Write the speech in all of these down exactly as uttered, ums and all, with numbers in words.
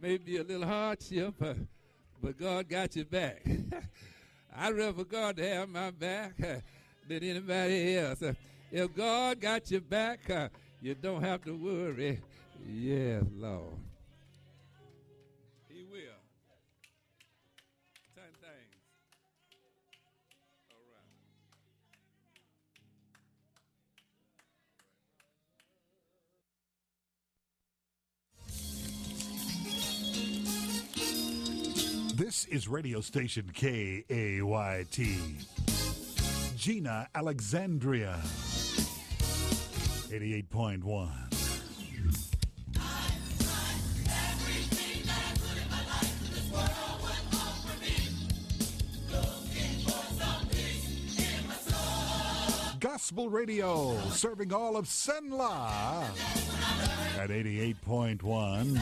May be a little hardship, but, but God got your back. I'd rather for God to have my back than anybody else. If God got your back, you don't have to worry. Yes, Lord. He will. Ten things. All right. This is radio station K A Y T. Gina Alexandria. eighty-eight point one. Gospel Radio, serving all of Senla at eighty-eight point one.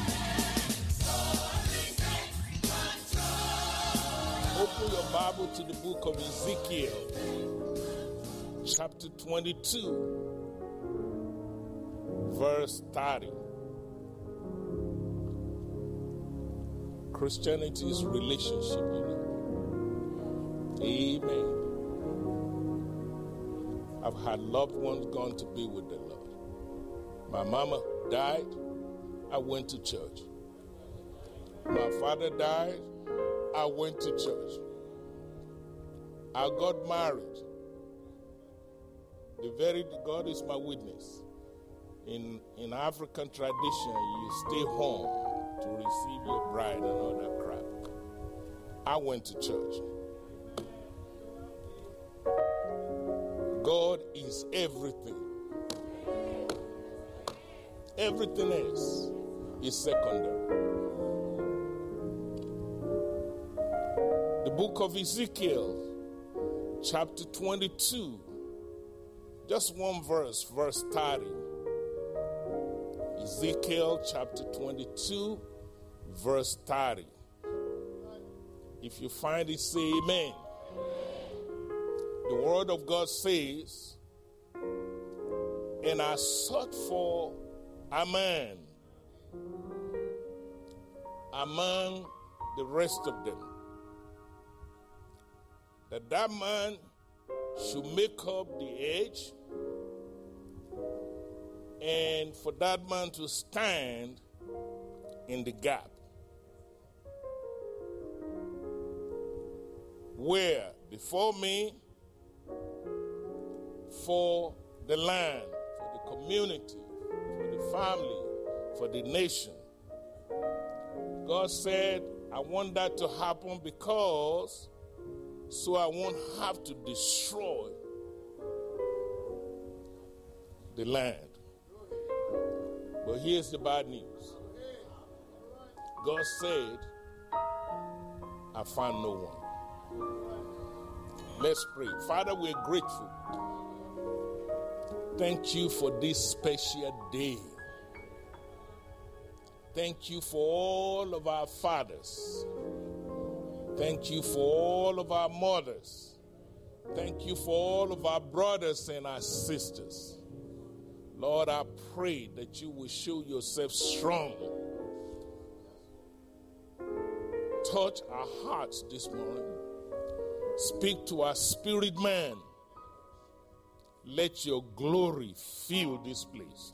Open your Bible to the book of Ezekiel, chapter twenty-two, verse thirty. Christianity is relationship, you know. Amen. I've had loved ones gone to be with the Lord. My mama died, I went to church. My father died, I went to church. I got married. The very God is my witness. In, in African tradition, you stay home to receive your bride and all that crap. I went to church. God is everything. Everything else is secondary. The book of Ezekiel, chapter twenty-two, just one verse, verse thirty. Ezekiel chapter twenty-two, verse thirty. If you find it, say amen. The word of God says, and I sought for a man among the rest of them, that that man should make up the edge, and for that man to stand in the gap. Where? Before me, for the land, for the community, for the family, for the nation. God said, I want that to happen because so I won't have to destroy the land. But here's the bad news. God said, I found no one. Let's pray. Father, we're grateful. Thank you for this special day. Thank you for all of our fathers. Thank you for all of our mothers. Thank you for all of our brothers and our sisters. Lord, I pray that you will show yourself strong. Touch our hearts this morning. Speak to our spirit man. Let your glory fill this place.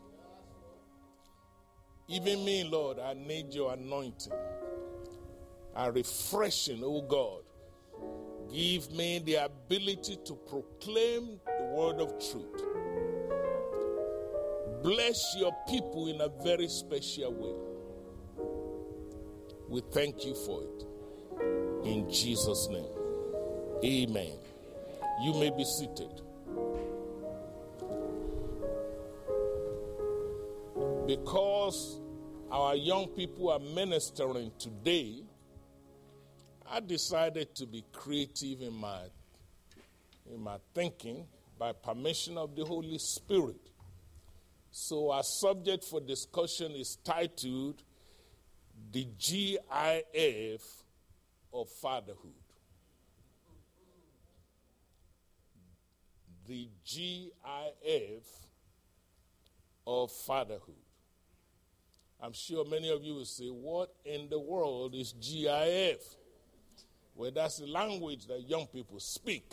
Even me, Lord, I need your anointing. A refreshing, oh God. Give me the ability to proclaim the word of truth. Bless your people in a very special way. We thank you for it. In Jesus' name. Amen. You may be seated. Because our young people are ministering today, I decided to be creative in my, in my thinking by permission of the Holy Spirit. So our subject for discussion is titled, The G I F of Fatherhood. The G I F of fatherhood. I'm sure many of you will say, what in the world is G I F? Well, that's the language that young people speak.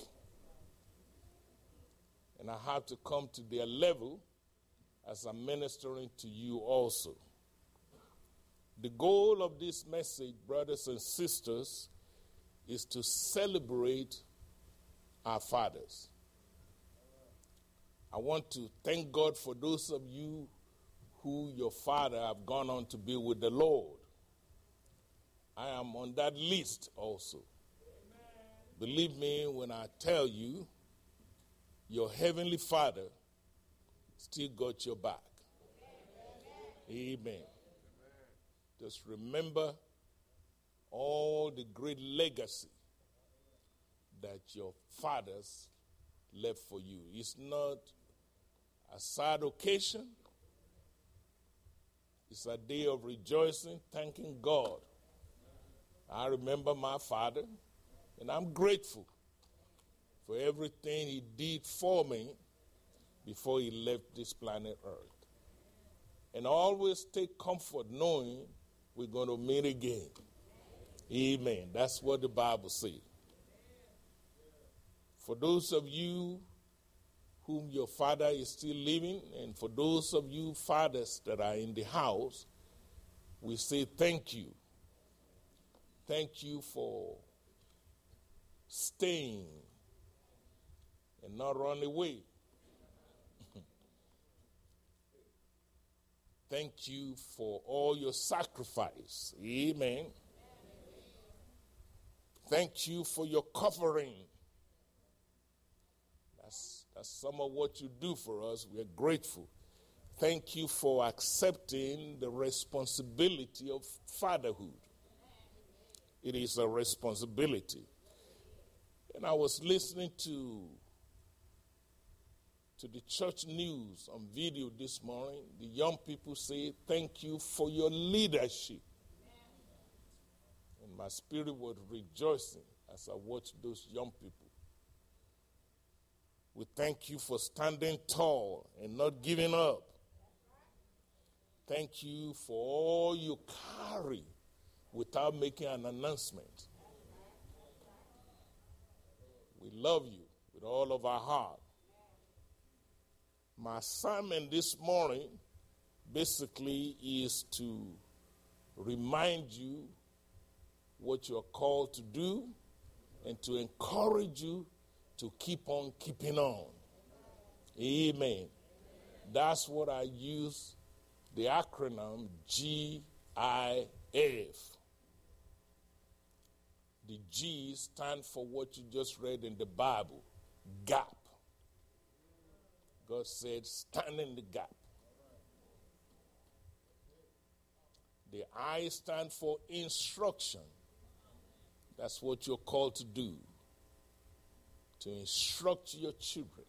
And I have to come to their level as I'm ministering to you also. The goal of this message, brothers and sisters, is to celebrate our fathers. I want to thank God for those of you who your father have gone on to be with the Lord. I am on that list also. Amen. Believe me when I tell you, your heavenly Father still got your back. Amen. Amen. Just remember all the great legacy that your fathers left for you. It's not a sad occasion. It's a day of rejoicing, thanking God. I remember my father, and I'm grateful for everything he did for me before he left this planet Earth. And always take comfort knowing we're going to meet again. Amen. That's what the Bible says. For those of you whom your father is still living, and for those of you fathers that are in the house, we say thank you. Thank you for staying and not run away. Thank you for all your sacrifice. Amen. Thank you for your covering. That's, that's some of what you do for us. We are grateful. Thank you for accepting the responsibility of fatherhood. It is a responsibility. And I was listening to, to the church news on video this morning. The young people say, thank you for your leadership. And my spirit was rejoicing as I watched those young people. We thank you for standing tall and not giving up. Thank you for all you carry without making an announcement. We love you with all of our heart. My sermon this morning basically is to remind you what you're called to do and to encourage you to keep on keeping on. Amen. That's what I use the acronym G I F. The G stands for what you just read in the Bible, gap. God said, stand in the gap. The I stand for instruction. That's what you're called to do, to instruct your children.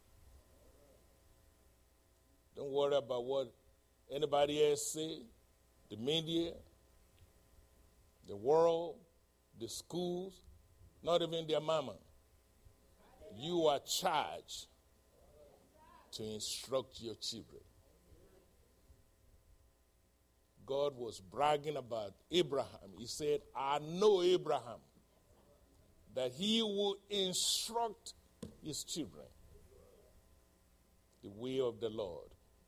Don't worry about what anybody else say, the media, the world, the schools, not even their mama. You are charged to instruct your children. God was bragging about Abraham. He said, I know Abraham, that he will instruct his children the way of the Lord.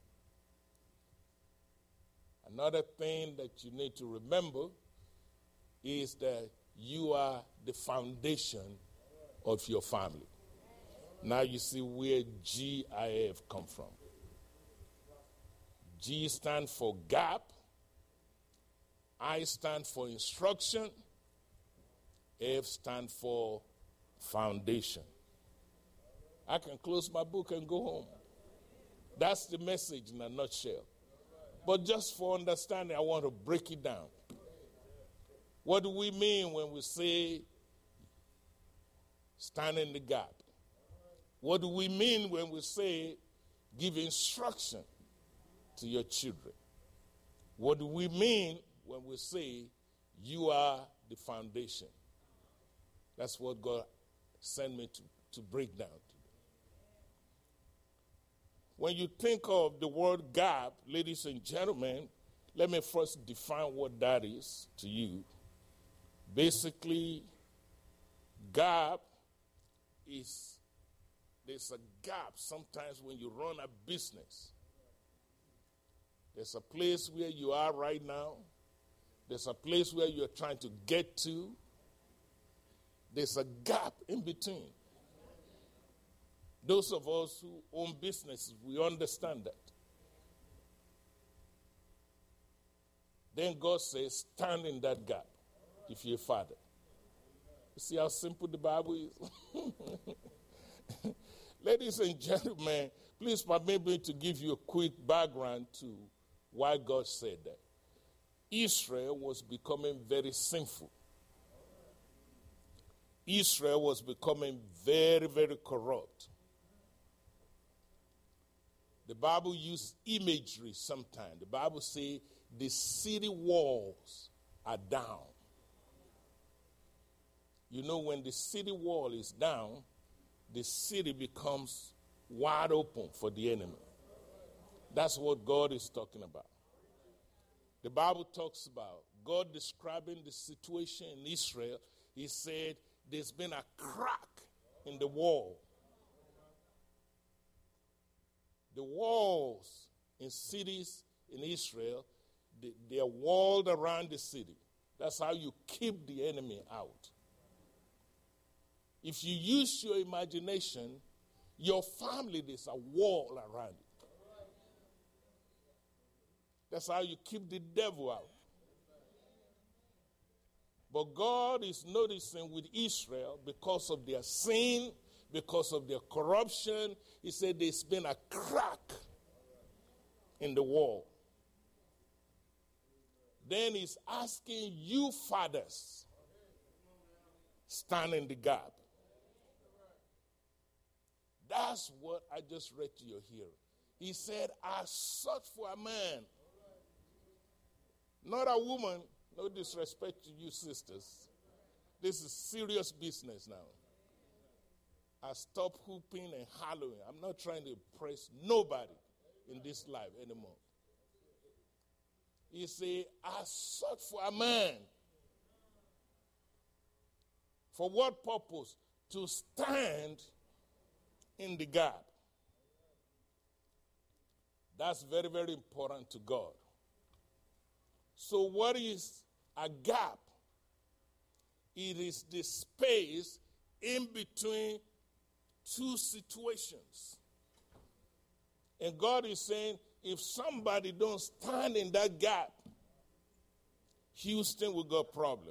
Another thing that you need to remember is that you are the foundation of your family. Now you see where G I F come from. G stands for gap. I stand for instruction. F stands for foundation. I can close my book and go home. That's the message in a nutshell. But just for understanding, I want to break it down. What do we mean when we say stand in the gap? What do we mean when we say give instruction to your children? What do we mean when we say you are the foundation? That's what God sent me to, to break down. When you think of the word gap, ladies and gentlemen, Let me first define what that is to you. Basically, gap is, there's a gap sometimes when you run a business. There's a place where you are right now. There's a place where you're trying to get to. There's a gap in between. Those of us who own businesses, we understand that. Then God says, stand in that gap if you're a father. You see how simple the Bible is? Ladies and gentlemen, please permit me to give you a quick background to why God said that. Israel was becoming very sinful. Israel was becoming very, very corrupt. The Bible uses imagery sometimes. The Bible says the city walls are down. You know, when the city wall is down, the city becomes wide open for the enemy. That's what God is talking about. The Bible talks about God describing the situation in Israel. He said there's been a crack in the wall. The walls in cities in Israel, they, they are walled around the city. That's how you keep the enemy out. If you use your imagination, your family, there's a wall around it. That's how you keep the devil out. But God is noticing with Israel, because of their sin, because of their corruption, he said there's been a crack in the wall. Then he's asking you fathers, stand in the gap. That's what I just read to your hearing. He said, I sought for a man, not a woman. No disrespect to you sisters. This is serious business now. I stop hooping and hollering. I'm not trying to impress nobody in this life anymore. He said, I sought for a man. For what purpose? To stand in the gap. That's very, very important to God. So what is a gap? It is the space in between two situations. And God is saying, if somebody don't stand in that gap, Houston will got a problem.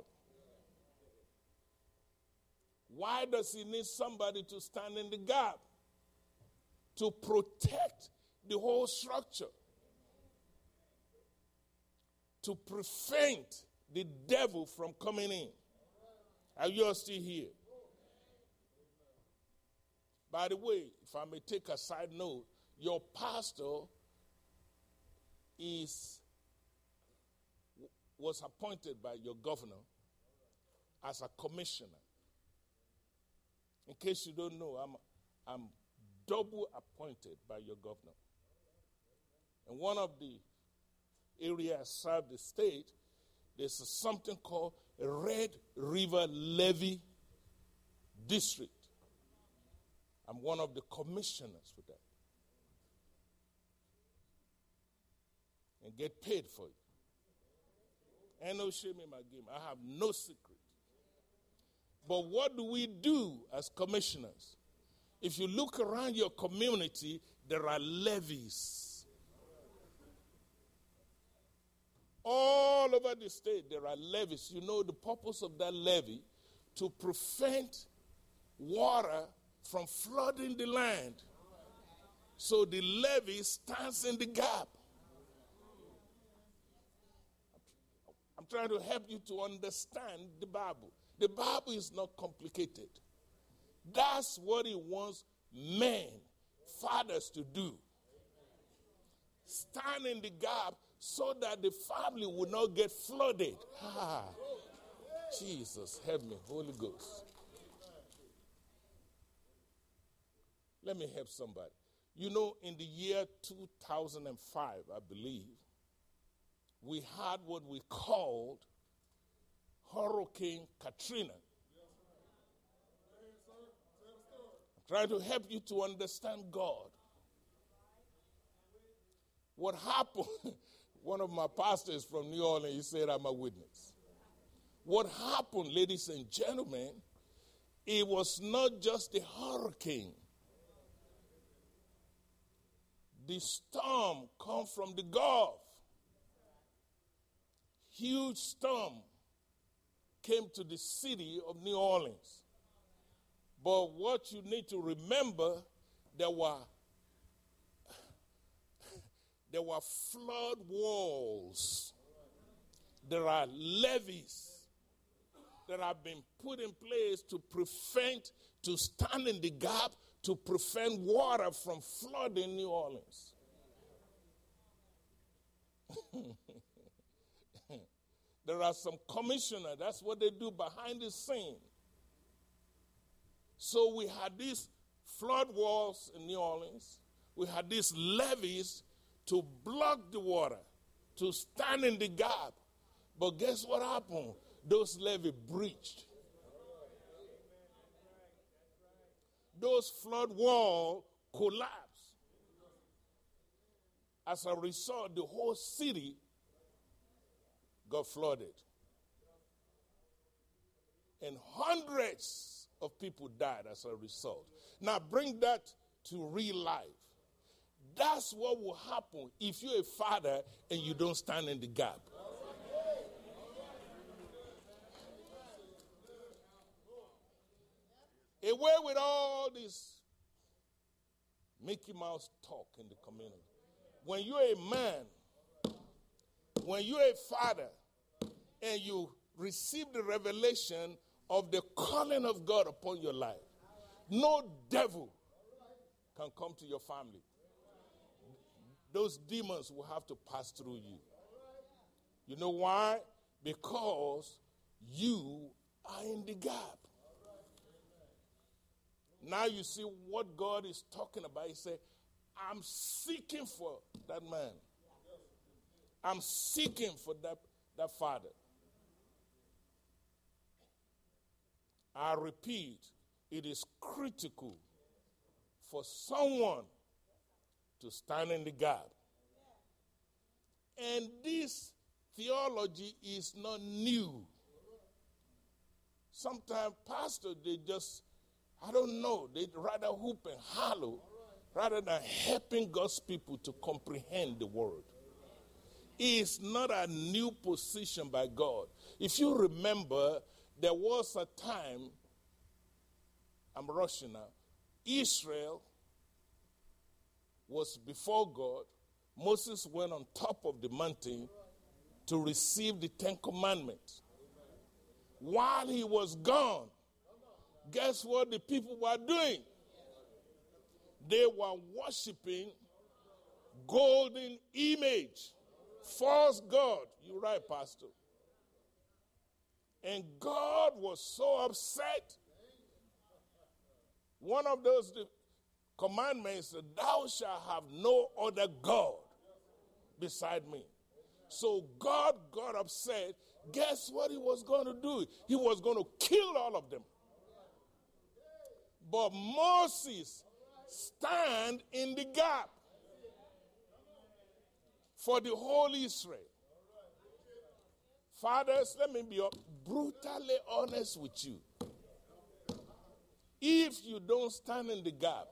Why does he need somebody to stand in the gap? To protect the whole structure. To prevent the devil from coming in. Are you all still here? By the way, if I may take a side note, your pastor is was appointed by your governor as a commissioner. In case you don't know, I'm, I'm double appointed by your governor. And one of the areas I serve the state, there's something called Red River Levee District. I'm one of the commissioners for that. And get paid for it. Ain't no shame in my game. I have no secret. But what do we do as commissioners? If you look around your community, there are levees. All over the state, there are levees. You know the purpose of that levee? To prevent water from flooding the land. So the levee stands in the gap. I'm trying to help you to understand the Bible. The Bible is not complicated. That's what he wants men, fathers to do. Stand in the gap so that the family will not get flooded. Ah, Jesus, help me, Holy Ghost. Let me help somebody. You know, in the year two thousand five, I believe, we had what we called Hurricane Katrina. I'm trying to help you to understand God. What happened, one of my pastors from New Orleans, he said, I'm a witness. What happened, ladies and gentlemen, it was not just a hurricane. The storm come from the Gulf. Huge storm came to the city of New Orleans. But what you need to remember, there were there were flood walls. There are levees that have been put in place to prevent, to stand in the gap, to prevent water from flooding New Orleans. There are some commissioners, that's what they do behind the scene. So we had these flood walls in New Orleans. We had these levees to block the water, to stand in the gap. But guess what happened? Those levees breached. Those flood walls collapsed. As a result, the whole city got flooded. And hundreds of people died as a result. Now bring that to real life. That's what will happen if you're a father and you don't stand in the gap. Away with all this Mickey Mouse talk in the community. When you're a man, when you're a father, and you receive the revelation of the calling of God upon your life, no devil can come to your family. Those demons will have to pass through you. You know why? Because you are in the gap. Now you see what God is talking about. He said, I'm seeking for that man. I'm seeking for that, that father. I repeat, it is critical for someone to stand in the gap. And this theology is not new. Sometimes pastors, they just, I don't know, they'd rather hoop and hollow rather than helping God's people to comprehend the word. It's not a new position by God. If you remember, there was a time, I'm rushing now, Israel was before God. Moses went on top of the mountain to receive the Ten Commandments. While he was gone, guess what the people were doing? They were worshiping golden image, false god. You're right, Pastor. And God was so upset. One of those commandments said, thou shalt have no other God beside me. So God got upset. Guess what he was going to do? He was going to kill all of them. But Moses stand in the gap for the whole Israel. Fathers, let me be brutally honest with you. If you don't stand in the gap,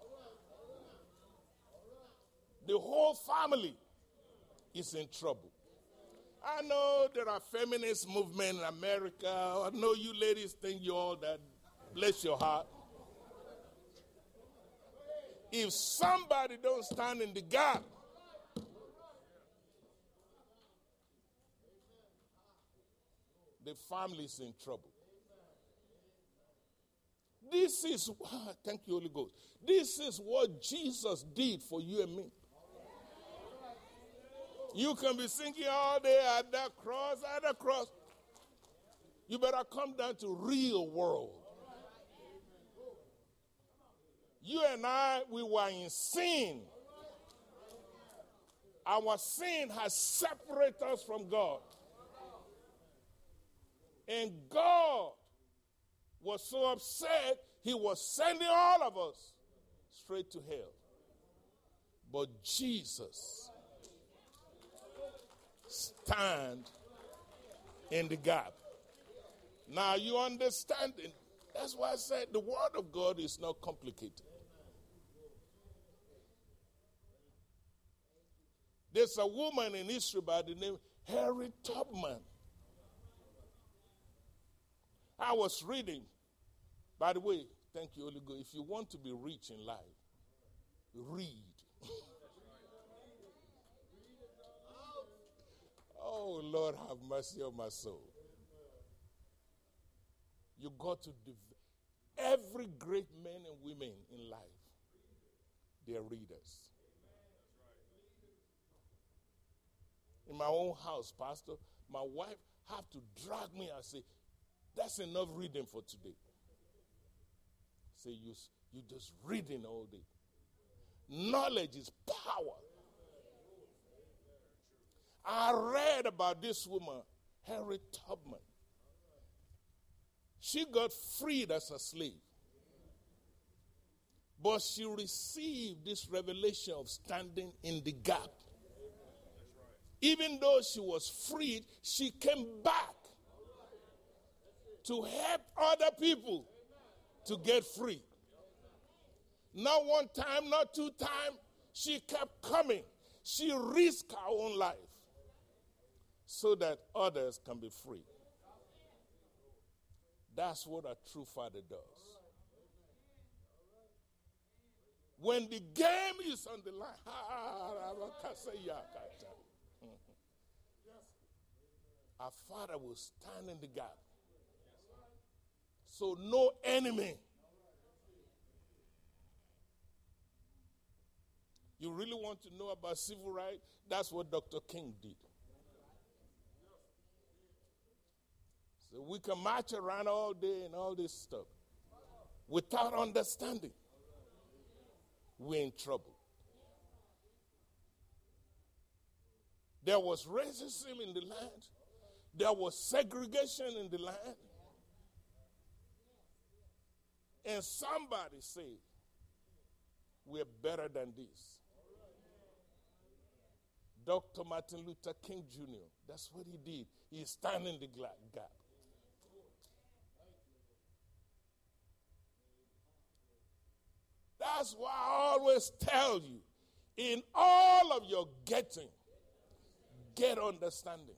the whole family is in trouble. I know there are feminist movements in America. I know you ladies think you're all that. Bless your heart. If somebody don't stand in the gap, the family is in trouble. This is, thank you, Holy Ghost. This is what Jesus did for you and me. You can be singing all day at that cross, at that cross. You better come down to real world. You and I, we were in sin. Our sin has separated us from God. And God was so upset, he was sending all of us straight to hell. But Jesus stand in the gap. Now you understand it. That's why I said the word of God is not complicated. There's a woman in Israel by the name Harriet Tubman. I was reading, by the way, thank you, Holy Ghost. If you want to be rich in life, read. Oh, Lord, have mercy on my soul. You got to, dev- every great men and women in life, they are readers. In my own house, Pastor, my wife have to drag me and say, that's enough reading for today. Say, you, you just reading all day. Knowledge is power. I read about this woman, Harriet Tubman. She got freed as a slave. But she received this revelation of standing in the gap. Even though she was freed, she came back to help other people to get free. Not one time, not two times. She kept coming. She risked her own life so that others can be free. That's what a true father does. When the game is on the line, our Father will stand in the gap. So no enemy. You really want to know about civil rights? That's what Doctor King did. So we can march around all day and all this stuff. Without understanding, we're in trouble. There was racism in the land. There was segregation in the land. And somebody said, we're better than this. Doctor Martin Luther King Junior, that's what he did. He standing in the gap. That's why I always tell you, in all of your getting, get understanding.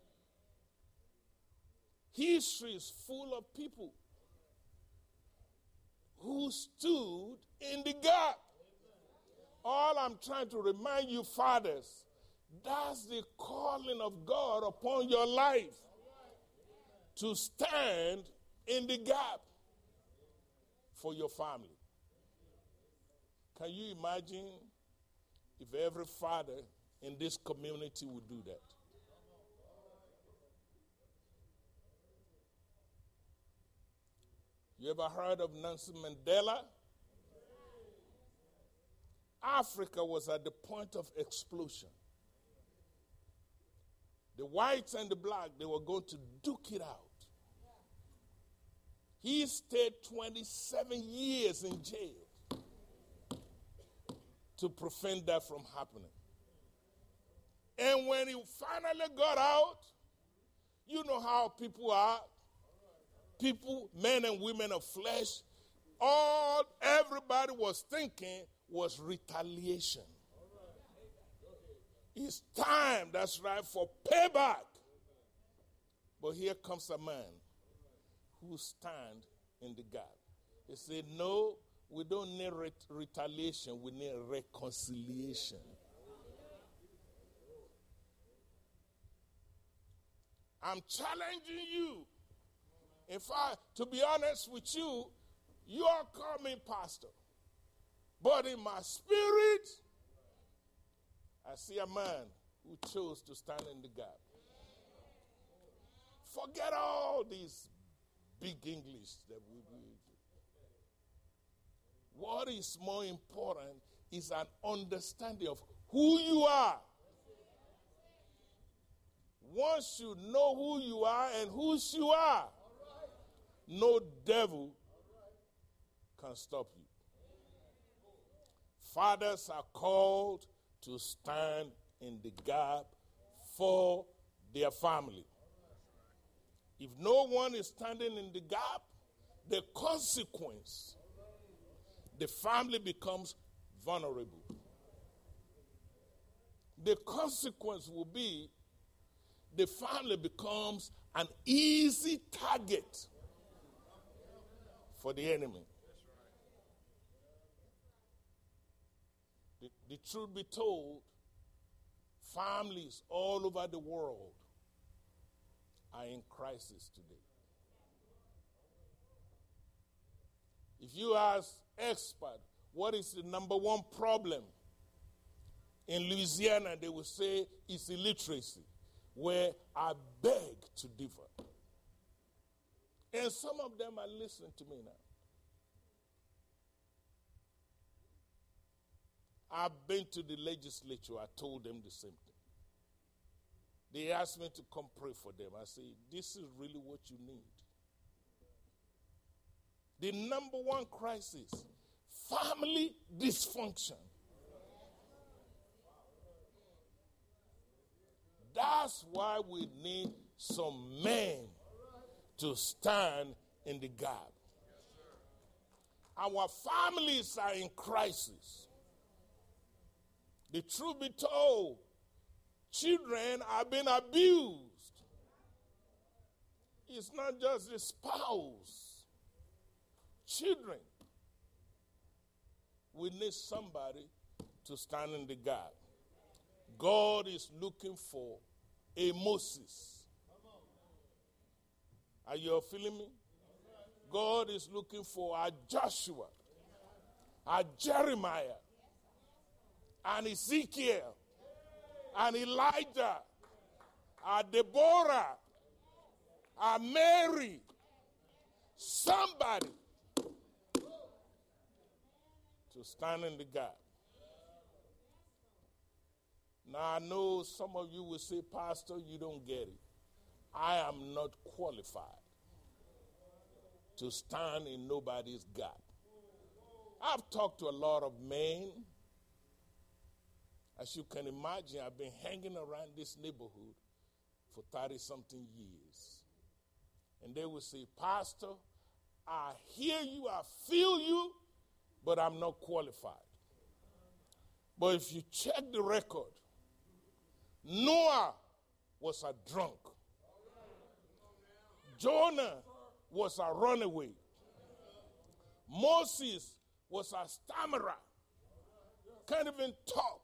History is full of people who stood in the gap. All I'm trying to remind you, fathers, that's the calling of God upon your life, to stand in the gap for your family. Can you imagine if every father in this community would do that? You ever heard of Nelson Mandela? Africa was at the point of explosion. The whites and the black, they were going to duke it out. He stayed twenty-seven years in jail to prevent that from happening. And when he finally got out, you know how people are. People, men and women of flesh, all everybody was thinking was retaliation. It's time, that's right, for payback. But here comes a man who stand in the gap. He said, no, we don't need ret- retaliation, we need reconciliation. I'm challenging you. In fact, to be honest with you, you are coming, Pastor. But in my spirit, I see a man who chose to stand in the gap. Forget all these big English that we do. What is more important is an understanding of who you are Once you know who you are and whose you are, no devil can stop you. Fathers are called to stand in the gap for their family. If no one is standing in the gap, the consequence, the family becomes vulnerable. The consequence will be the family becomes an easy target for the enemy. The, the truth be told, families all over the world are in crisis today. If you ask experts, what is the number one problem in Louisiana, they will say it's illiteracy, where I beg to differ. And some of them are listening to me now. I've been to the legislature. I told them the same thing. They asked me to come pray for them. I said, this is really what you need. The number one crisis, family dysfunction. That's why we need some men to stand in the gap. Our families are in crisis. The truth be told, children are being abused. It's not just the spouse. Children. We need somebody to stand in the gap. God is looking for a Moses. Are you all feeling me? God is looking for a Joshua, a Jeremiah, and Ezekiel, and Elijah, a Deborah, a Mary, somebody to stand in the gap. Now, I know some of you will say, Pastor, you don't get it. I am not qualified to stand in nobody's gap. I've talked to a lot of men. As you can imagine, I've been hanging around this neighborhood for thirty-something years. And they will say, Pastor, I hear you, I feel you, but I'm not qualified. But if you check the record, Noah was a drunk. Jonah was a runaway. Moses was a stammerer. Can't even talk.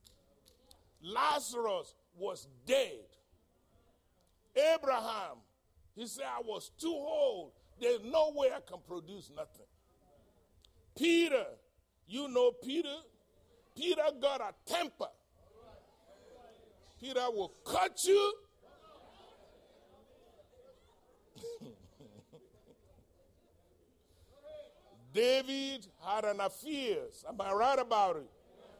Lazarus was dead. Abraham, he said, I was too old. There's no way I can produce nothing. Peter, you know Peter. Peter got a temper. Peter will cut you. David had an affair. Am I right about it?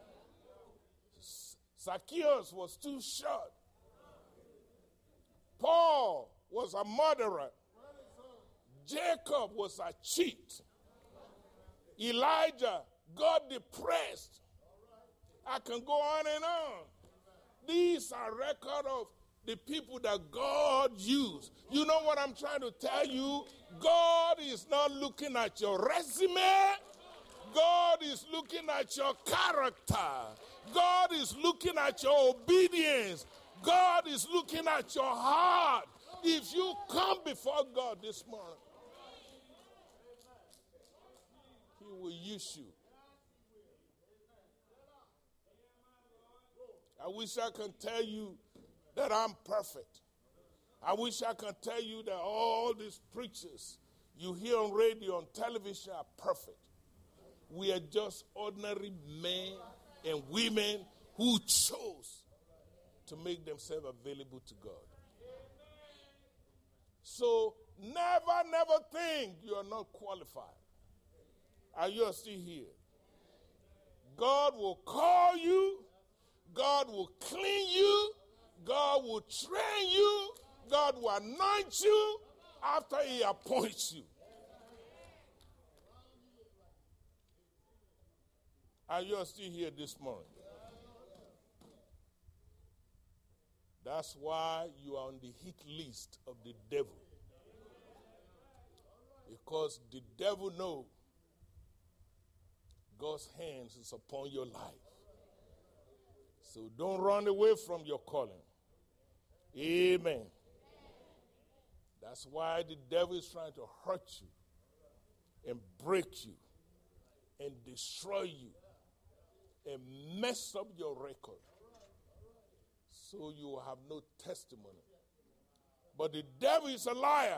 Zacchaeus was too short. Paul was a murderer. Jacob was a cheat. Elijah got depressed. I can go on and on. These are records of the people that God used. You know what I'm trying to tell you? God is not looking at your resume. God is looking at your character. God is looking at your obedience. God is looking at your heart. If you come before God this morning, He will use you. I wish I can tell you that I'm perfect. I wish I could tell you that all these preachers you hear on radio, on television are perfect. We are just ordinary men and women who chose to make themselves available to God. So never, never think you are not qualified. Are you still here? God will call you. God will clean you. God will train you. God will anoint you after he appoints you. Are you still here this morning? That's why you are on the hit list of the devil. Because the devil knows God's hands is upon your life. So don't run away from your calling. Amen. That's why the devil is trying to hurt you and break you and destroy you and mess up your record so you will have no testimony. But the devil is a liar.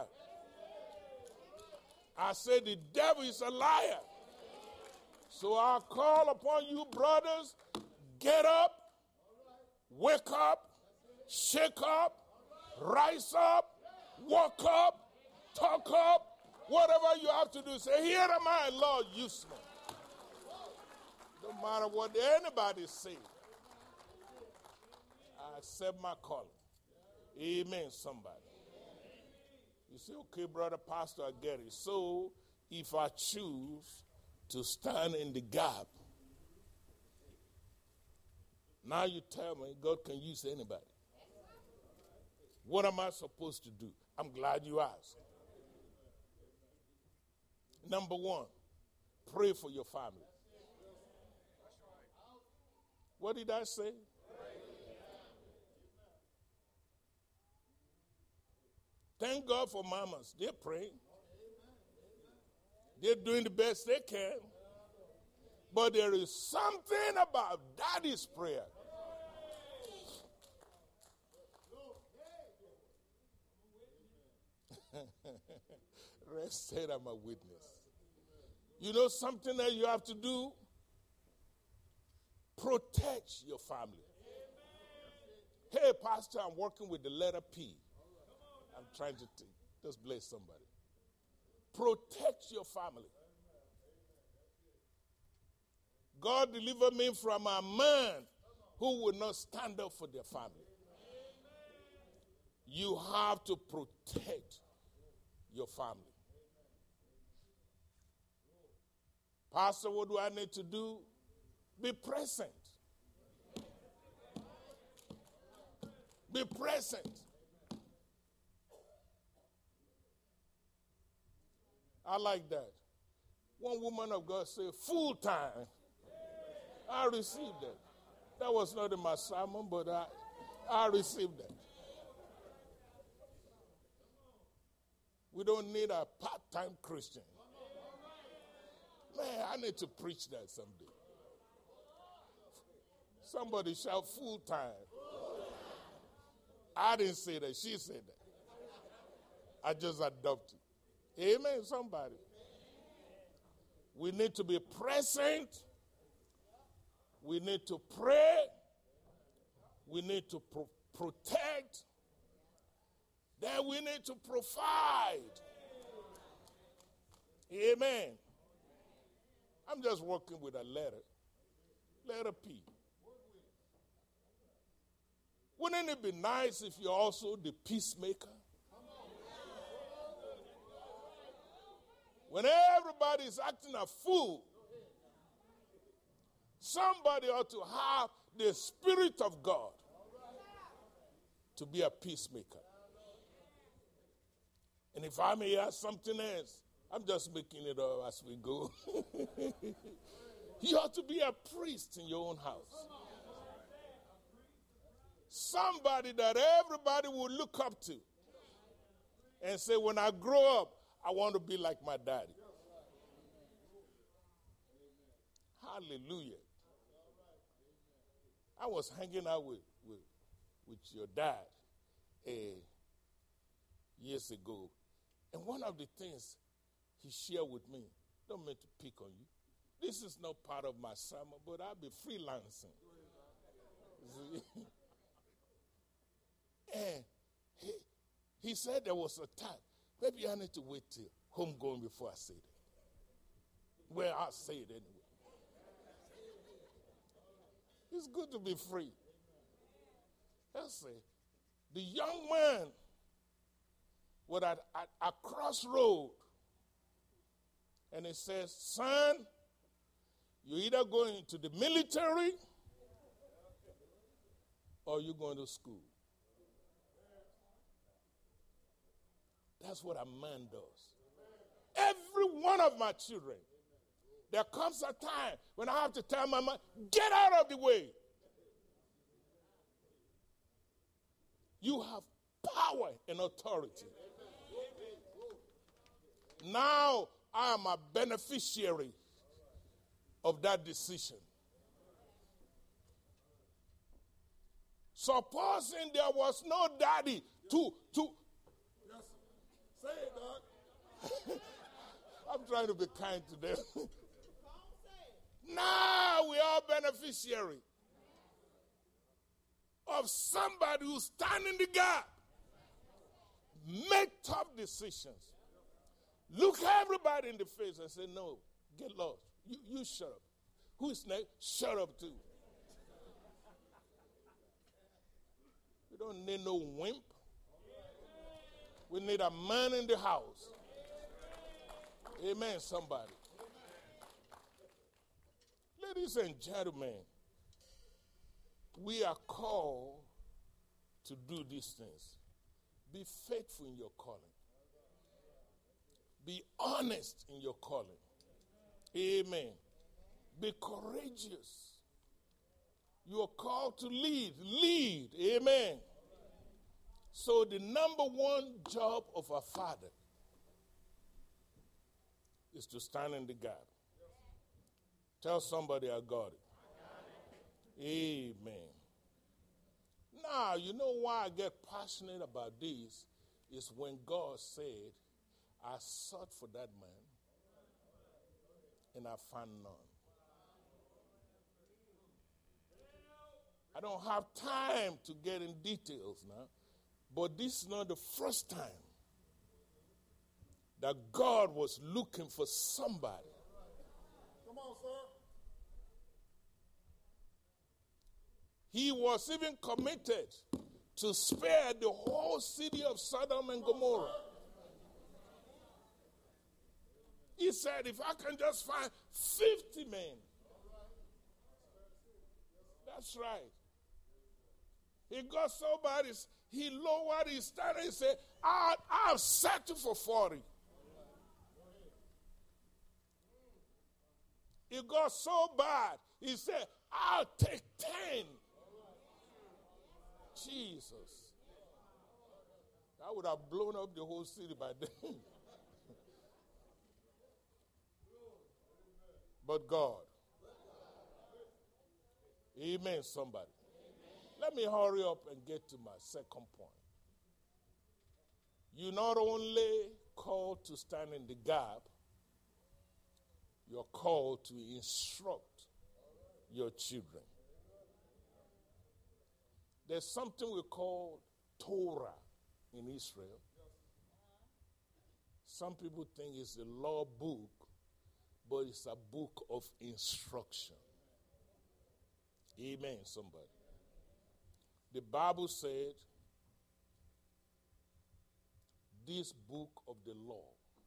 I say the devil is a liar. So I call upon you, brothers, get up, wake up, shake up, rise up, walk up, talk up, whatever you have to do. Say, here am I, Lord, use me. Don't matter what anybody say. I accept my calling. Amen, somebody. You say, okay, brother, pastor, I get it. So if I choose to stand in the gap, now you tell me God can use anybody. What am I supposed to do? I'm glad you asked. Number one, pray for your family. What did I say? Thank God for mamas. They're praying. They're doing the best they can. But there is something about daddy's prayer. Rest said I'm a witness. You know something that you have to do? Protect your family. Hey, pastor, I'm working with the letter P. I'm trying to think. Just bless somebody. Protect your family. God delivered me from a man who will not stand up for their family. You have to protect your family. Pastor, what do I need to do? Be present. Be present. I like that. One woman of God said, full time. I received that. That was not in my sermon, but I, I received that. We don't need a part-time Christian. Man, I need to preach that someday. Somebody shout full time. I didn't say that. She said that. I just adopted. Amen, somebody. We need to be present. We need to pray. We need to pro- protect. Then we need to provide. Amen. I'm just working with a letter. Letter P. Wouldn't it be nice if you're also the peacemaker? When everybody is acting a fool, somebody ought to have the Spirit of God to be a peacemaker. And if I may add something else, I'm just making it up as we go. You ought to be a priest in your own house. Somebody that everybody will look up to and say, when I grow up, I want to be like my daddy. Hallelujah. I was hanging out with, with, with your dad uh, years ago. And one of the things he shared with me, don't mean to pick on you. This is not part of my sermon, but I'll be freelancing. And he, he said there was a time. Maybe I need to wait till homegoing before I say that. Well, I'll say it anyway. It's good to be free. Let's say, The young man was at a crossroad, and he says, son, you either going into the military or you're going to school. That's what a man does. Every one of my children, there comes a time when I have to tell my mom, get out of the way. You have power and authority. Now I am a beneficiary of that decision. Supposing there was no daddy to, to yes, say it, Doc. I'm trying to be kind to them. Now we are beneficiary of somebody who's standing in the gap. Make tough decisions. Look everybody in the face and say, no, get lost. You, you shut up. Who's next? Shut up too. We don't need no wimp. We need a man in the house. Amen, somebody. Ladies and gentlemen, we are called to do these things. Be faithful in your calling. Be honest in your calling. Amen. Be courageous. You are called to lead. Lead. Amen. So the number one job of a father is to stand in the gap. Tell somebody I got it. Amen. Now, you know why I get passionate about this is when God said, I sought for that man and I found none. I don't have time to get in details now, but this is not the first time that God was looking for somebody. Come on, sir. He was even committed to spare the whole city of Sodom and Gomorrah. He said, if I can just find fifty men. That's right. He got so bad, he lowered his standard and said, I'll, I'll settle for forty. It got so bad, he said, I'll take ten. Jesus. I would have blown up the whole city by then. But God. Amen, somebody. Amen. Let me hurry up and get to my second point. You not only called to stand in the gap, you're called to instruct your children. There's something we call Torah in Israel. Some people think it's a law book, but it's a book of instruction. Amen, somebody. The Bible said, this book of the law,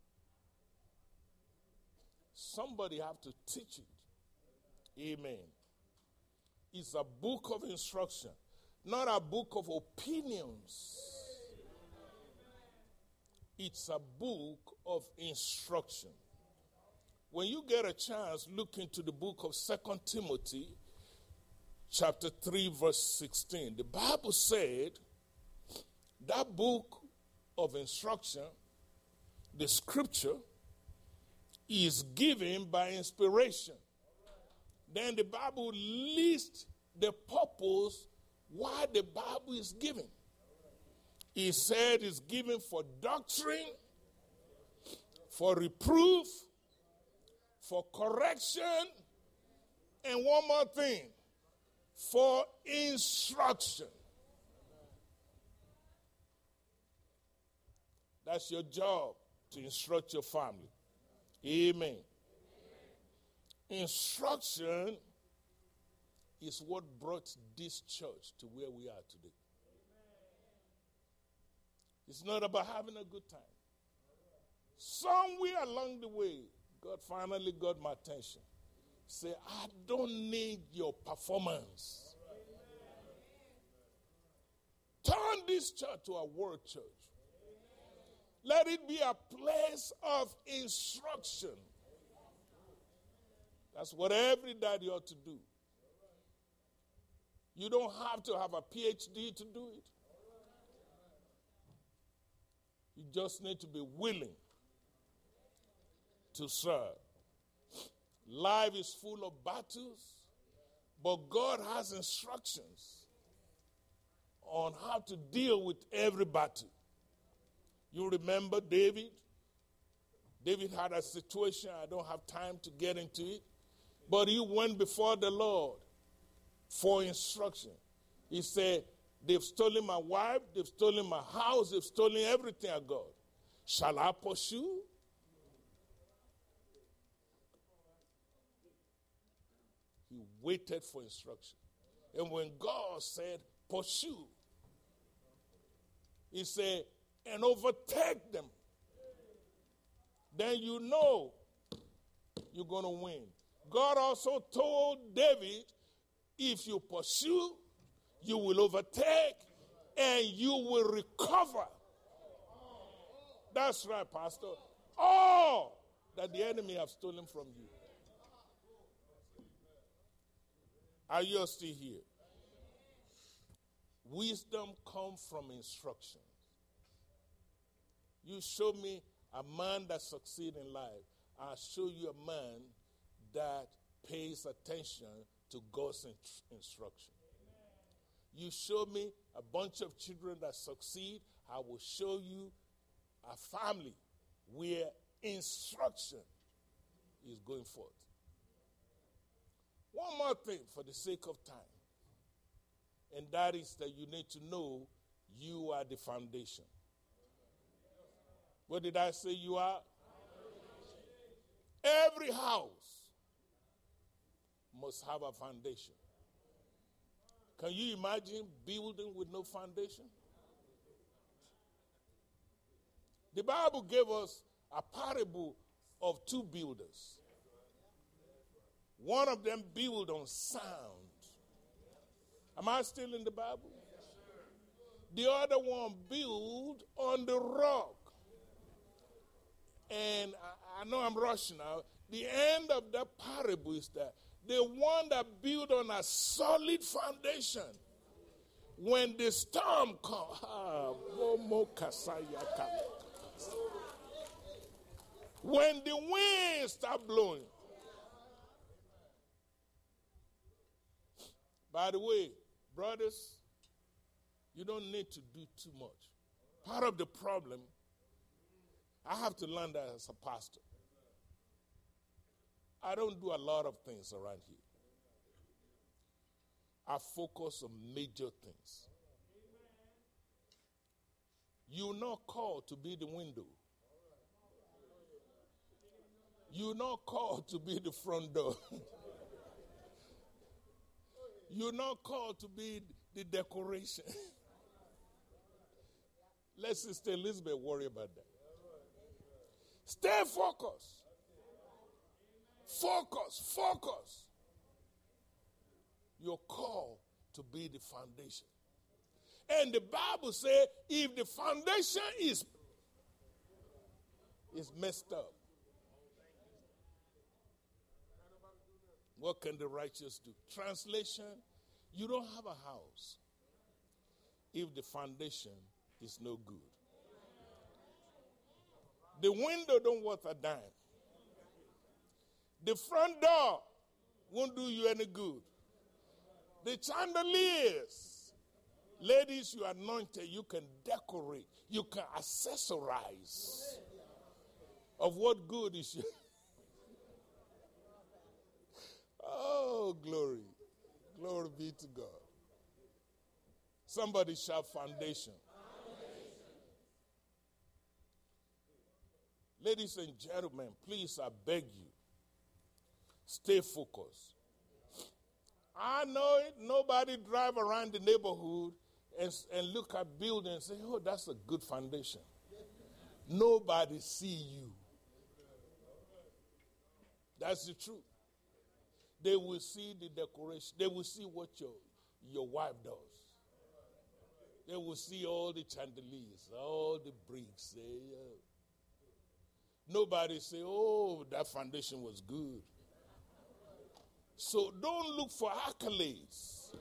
somebody have to teach it. Amen. It's a book of instruction, not a book of opinions. It's a book of instruction. When you get a chance, look into the book of Second Timothy, chapter three, verse sixteen. The Bible said that book of instruction, the scripture, is given by inspiration. Then the Bible lists the purpose why the Bible is given. It said it's given for doctrine, for reproof, for correction, and one more thing, for instruction. That's your job, to instruct your family. Amen. Instruction is what brought this church to where we are today. It's not about having a good time. Somewhere along the way, God finally got my attention. Say, I don't need your performance. Turn this church to a word church. Let it be a place of instruction. That's what every daddy ought to do. You don't have to have a P H D to do it. You just need to be willing to serve. Life is full of battles, but God has instructions on how to deal with every battle. You remember David? David had a situation, I don't have time to get into it, but he went before the Lord for instruction. He said, they've stolen my wife, they've stolen my house, they've stolen everything I got. Shall I pursue? He waited for instruction. And when God said, pursue, he said, and overtake them, then you know you're going to win. God also told David, if you pursue, you will overtake, and you will recover. That's right, Pastor. All that the enemy have stolen from you. Are you still here? Wisdom comes from instruction. You show me a man that succeeds in life, I'll show you a man that pays attention to God's in- instruction. You show me a bunch of children that succeed, I will show you a family where instruction is going forth. One more thing for the sake of time, and that is that you need to know you are the foundation. What did I say you are? Every house must have a foundation. Can you imagine building with no foundation? The Bible gave us a parable of two builders. One of them built on sand. Am I still in the Bible? The other one built on the rock. And I, I know I'm rushing now. The end of that parable is that the one that built on a solid foundation, when the storm comes, ah, when the winds start blowing. By the way, brothers, you don't need to do too much. Part of the problem, I have to learn that as a pastor. I don't do a lot of things around here. I focus on major things. You're not called to be the window. You're not called to be the front door. You're not called to be the decoration. Let Sister Elizabeth worry about that. Stay focused. Focus, focus. You're called to be the foundation. And the Bible says if the foundation is, is messed up, what can the righteous do? Translation, you don't have a house if the foundation is no good. The window don't worth a dime. The front door won't do you any good. The chandeliers, ladies, you are anointed, you can decorate, you can accessorize. Of what good is you? Oh, glory. Glory be to God. Somebody shout foundation. Ladies and gentlemen, please, I beg you, stay focused. I know it. Nobody drive around the neighborhood and, and look at buildings and say, oh, that's a good foundation. Nobody see you. That's the truth. They will see the decoration. They will see what your, your wife does. They will see all the chandeliers, all the bricks. They, uh, nobody say, oh, that foundation was good. So don't look for accolades.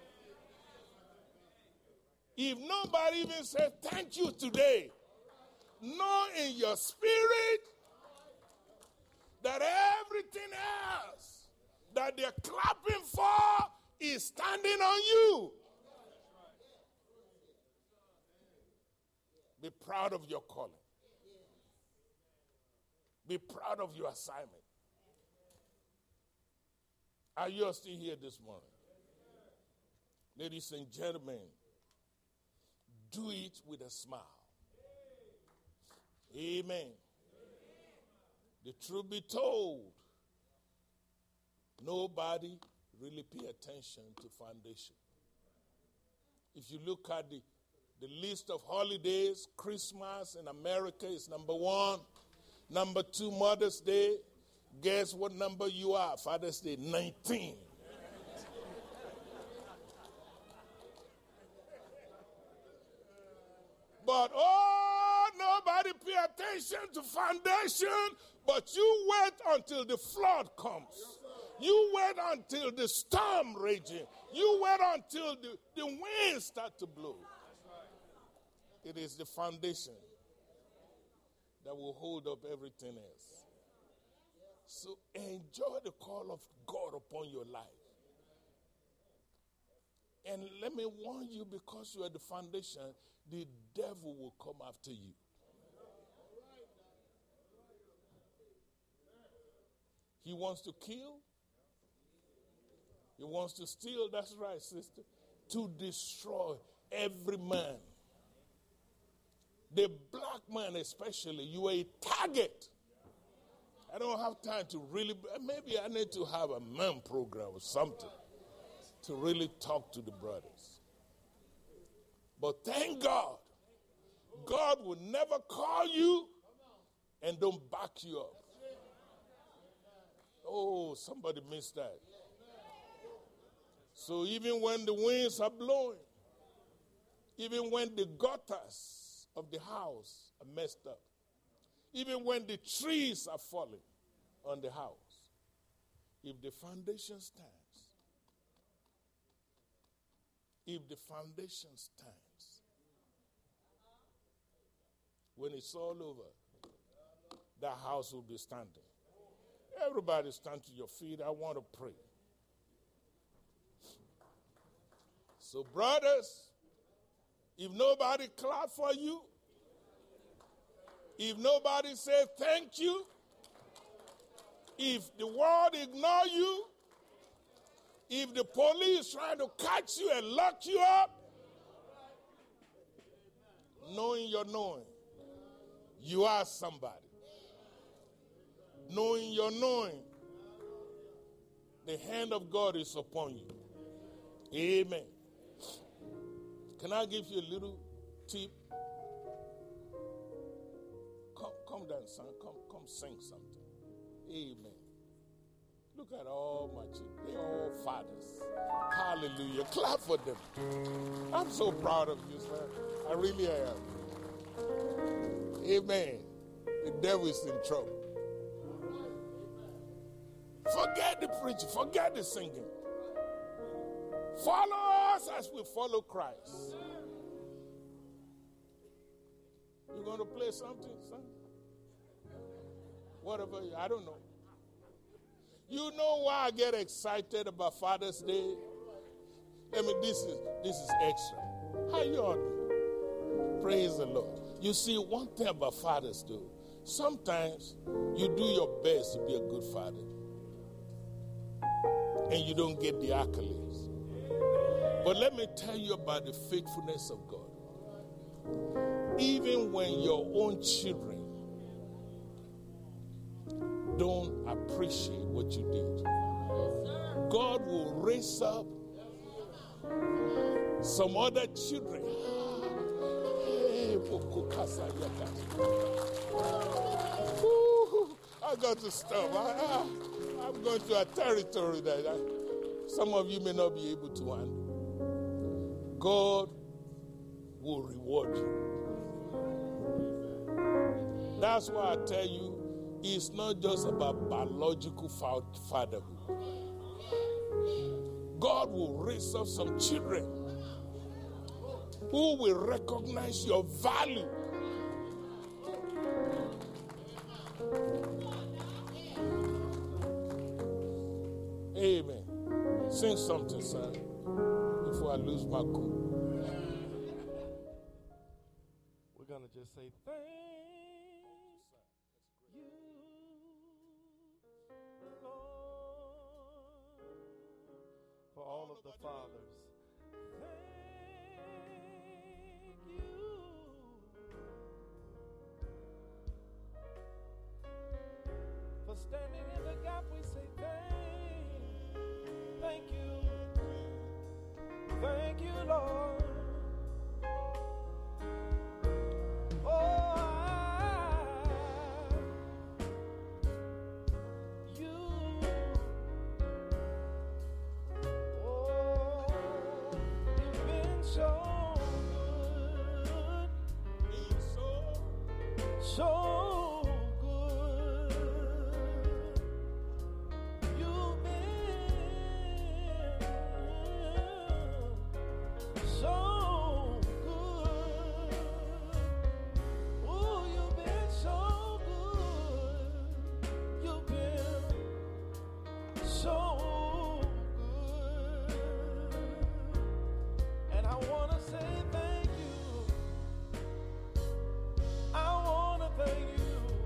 If nobody even said thank you today, know in your spirit that everything else that they're clapping for is standing on you. Be proud of your calling. Be proud of your assignment. Are you still here this morning? Ladies and gentlemen, do it with a smile. Amen. The truth be told, nobody really pay attention to foundation. If you look at the, the list of holidays, Christmas in America is number one. Number two, Mother's Day. Guess what number you are? Father's Day, nineteen. But, oh, nobody pay attention to foundation, but you wait until the flood comes. You wait until the storm raging. You wait until the, the winds start to blow. It is the foundation that will hold up everything else. So enjoy the call of God upon your life. And let me warn you, because you are the foundation, the devil will come after you. He wants to kill. He wants to steal. That's right, sister. To destroy every man. The black man especially, you are a target. I don't have time to really, maybe I need to have a man program or something to really talk to the brothers. But thank God, God will never call you and don't back you up. Oh, somebody missed that. So even when the winds are blowing, even when the gutters of the house are messed up, even when the trees are falling on the house, if the foundation stands, if the foundation stands, when it's all over, that house will be standing. Everybody stand to your feet. I want to pray. So, brothers, if nobody clap for you, if nobody say thank you, if the world ignore you, if the police trying to catch you and lock you up, knowing your knowing, you are somebody. Knowing your knowing, the hand of God is upon you. Amen. Can I give you a little tip? Come, come down, son. Come, come sing something. Amen. Look at all my children. They're all fathers. Hallelujah. Clap for them. I'm so proud of you, sir. I really am. Amen. The devil is in trouble. Forget the preaching. Forget the singing. Follow us as we follow Christ. You going to play something, son? Whatever. I don't know. You know why I get excited about Father's Day? I mean, this is this is extra. How you all doing? Praise the Lord. You see, one thing about fathers do, sometimes you do your best to be a good father, and you don't get the accolades. But let me tell you about the faithfulness of God. Even when your own children don't appreciate what you did, God will raise up some other children. Ooh, I got to stop. I, I, I'm going to a territory that I, some of you may not be able to handle. God will reward you. That's why I tell you, it's not just about biological fatherhood. God will raise up some children who will recognize your value. Amen. Sing something, son, before I lose my cool. We're going to just say thank you, Lord, for all of the fathers. Thank you for standing in the gap. We say thank, thank you, thank you, Lord. So good, you've been so good. Oh, you've been so good. You've been so good, and I want to say thank you. I want to thank you.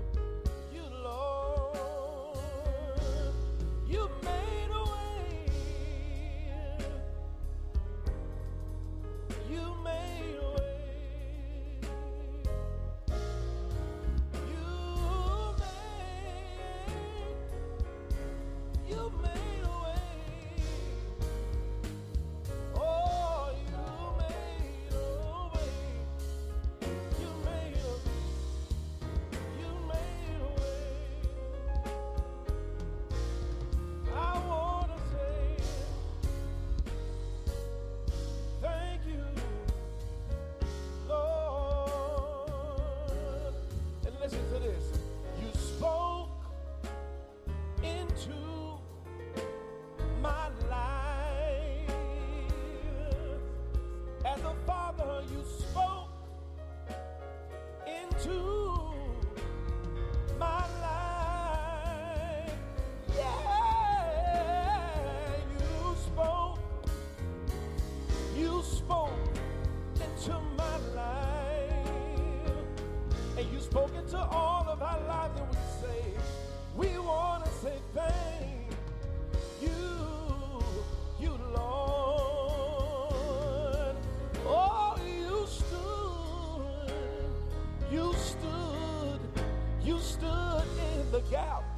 Gap.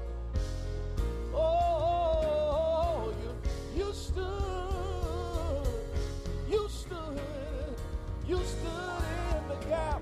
Oh, you you stood, you stood, you stood in the gap.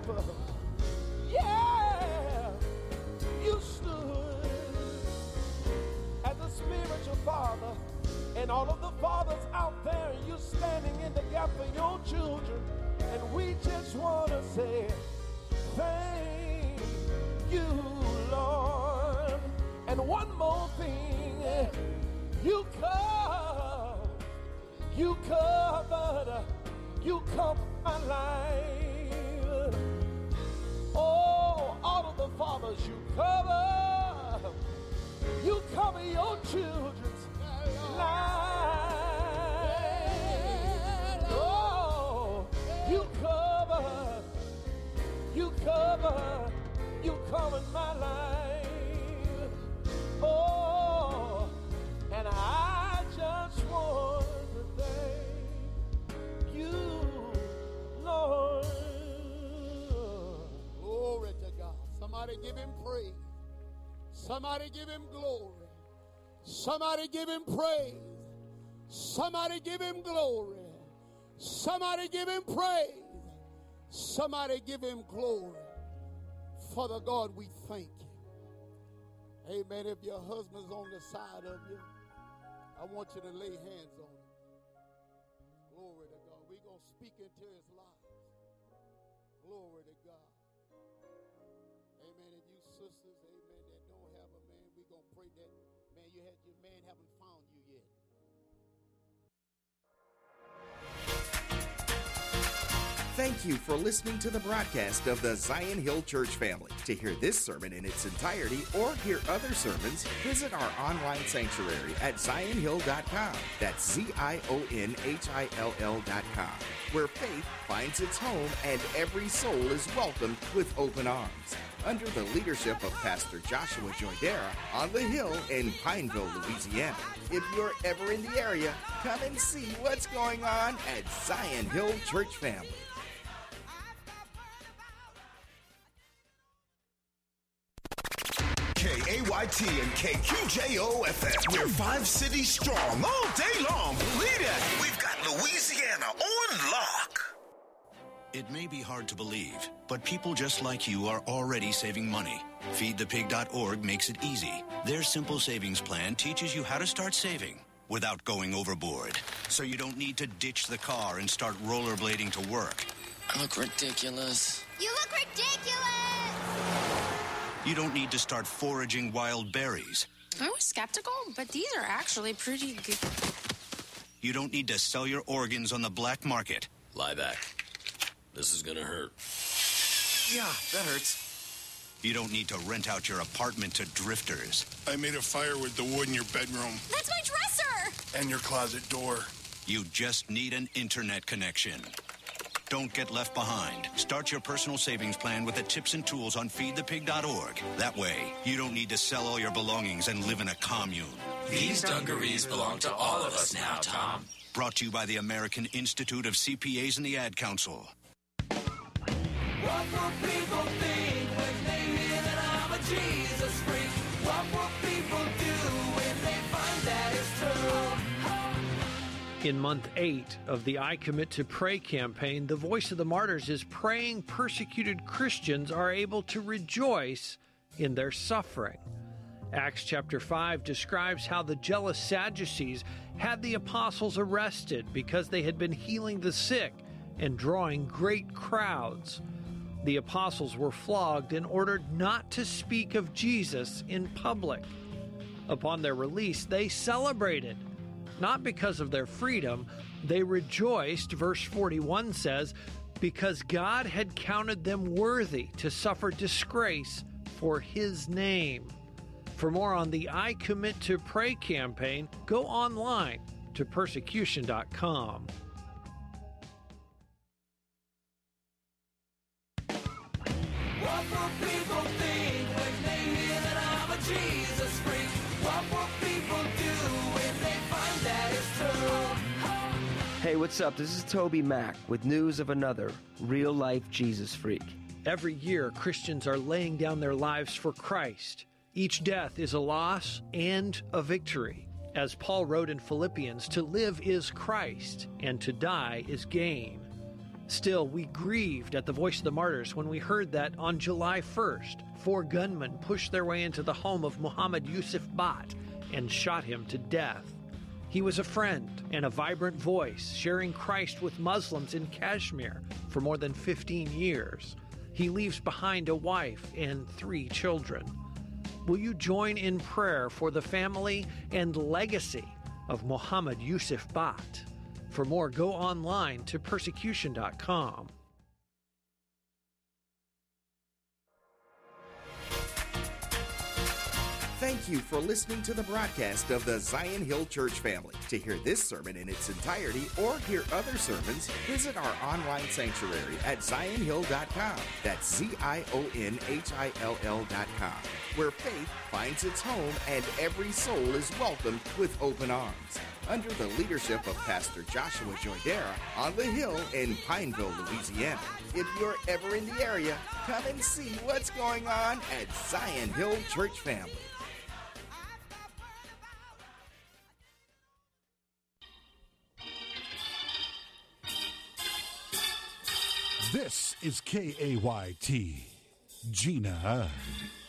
Yeah, you stood as a spiritual father, and all of the fathers out there, you standing in the gap for your children, and we just want to say thank you, Lord. And one more thing, you covered, you covered, you covered my life. Oh, all of the fathers you cover, you cover your children's life. Oh, you cover, you cover, you covered my life. Oh, and I just want to thank you, Lord. Glory to God. Somebody give him praise. Somebody give him glory. Somebody give him praise. Somebody give him glory. Somebody give him praise. Somebody give him glory. Father God, we thank you. Amen. If your husband's on the side of you, I want you to lay hands on him. Glory to God. We're going to speak into his life. Glory to God. Amen. And you sisters, amen, that don't have a man, we're going to pray that, man, you had your man haven't found you yet. Thank you for listening to the broadcast of the Zion Hill Church family. To hear this sermon in its entirety or hear other sermons, visit our online sanctuary at zion hill dot com. That's Z I O N H I L L dot com, where faith finds its home and every soul is welcomed with open arms. Under the leadership of Pastor Joshua Joydera on the Hill in Pineville, Louisiana. If you're ever in the area, come and see what's going on at Zion Hill Church family. K A Y T and K Q J O F M. We're five cities strong all day long. Believe it. We've got Louisiana on lock. It may be hard to believe, but people just like you are already saving money. feed the pig dot org makes it easy. Their simple savings plan teaches you how to start saving without going overboard. So you don't need to ditch the car and start rollerblading to work. I look ridiculous. You look ridiculous! You don't need to start foraging wild berries. I was skeptical, but these are actually pretty good. You don't need to sell your organs on the black market. Lie back. This is gonna hurt. Yeah, that hurts. You don't need to rent out your apartment to drifters. I made a fire with the wood in your bedroom. That's my dresser! And your closet door. You just need an internet connection. Don't get left behind. Start your personal savings plan with the tips and tools on feed the pig dot org. That way, you don't need to sell all your belongings and live in a commune. These dungarees belong to all of us now, Tom. Brought to you by the American Institute of C P As and the Ad Council. What will people think when they hear that I'm a Jesus freak? What will people do when they find that it's true? In month eight of the I Commit to Pray campaign, the Voice of the Martyrs is praying persecuted Christians are able to rejoice in their suffering. Acts chapter five describes how the jealous Sadducees had the apostles arrested because they had been healing the sick and drawing great crowds. The apostles were flogged and ordered not to speak of Jesus in public. Upon their release, they celebrated. Not because of their freedom, they rejoiced, verse forty-one says, because God had counted them worthy to suffer disgrace for His name. For more on the I Commit to Pray campaign, go online to persecution dot com. What will people think when they hear that I'm a Jesus freak? What will people do when they find that it's true? Hey, what's up? This is Toby Mack with news of another real-life Jesus freak. Every year, Christians are laying down their lives for Christ. Each death is a loss and a victory. As Paul wrote in Philippians, to live is Christ, and to die is gain. Still, we grieved at the Voice of the Martyrs when we heard that on July first, four gunmen pushed their way into the home of Muhammad Yusuf Bat and shot him to death. He was a friend and a vibrant voice, sharing Christ with Muslims in Kashmir for more than fifteen years. He leaves behind a wife and three children. Will you join in prayer for the family and legacy of Muhammad Yusuf Bat? For more, go online to persecution dot com. Thank you for listening to the broadcast of the Zion Hill Church family. To hear this sermon in its entirety or hear other sermons, visit our online sanctuary at zion hill dot com. That's Z I O N H I L L dot com, where faith finds its home and every soul is welcomed with open arms. Under the leadership of Pastor Joshua Joydera on the Hill in Pineville, Louisiana. If you're ever in the area, come and see what's going on at Zion Hill Church family. This is K A Y T. Gina.